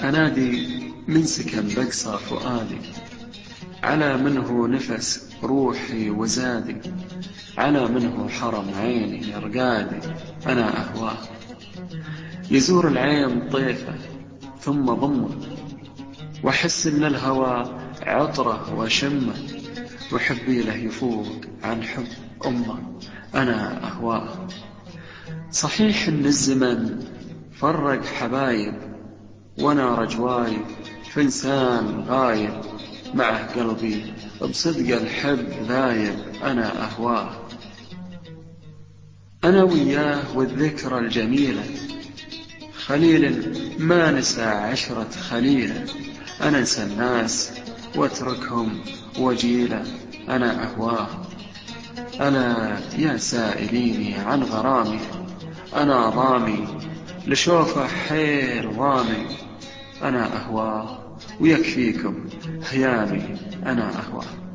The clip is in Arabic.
أنادي من سكن بقصى فؤادي، على منه نفس روحي وزادي، على منه حرم عيني رقادي أنا أهواه. يزور العين طيفه ثم ضمه، وأحس إن الهوى عطره وشمه، وحبي له يفوق عن حب أمه أنا أهواه. صحيح إن الزمن فرق حبايب، وأنا رجواي في إنسان غايب، معه قلبي بصدق الحب ذايب أنا أهواه. أنا وياه والذكرى الجميلة، خليل ما نسى عشرة خليلة، أنا انسى الناس واتركهم وجيلة أنا أهواه. ألا يا سائليني عن غرامي، أنا ضامي لشوفه حير ضامي أنا أهواه، ويكفيكم هيامي أنا أهواه.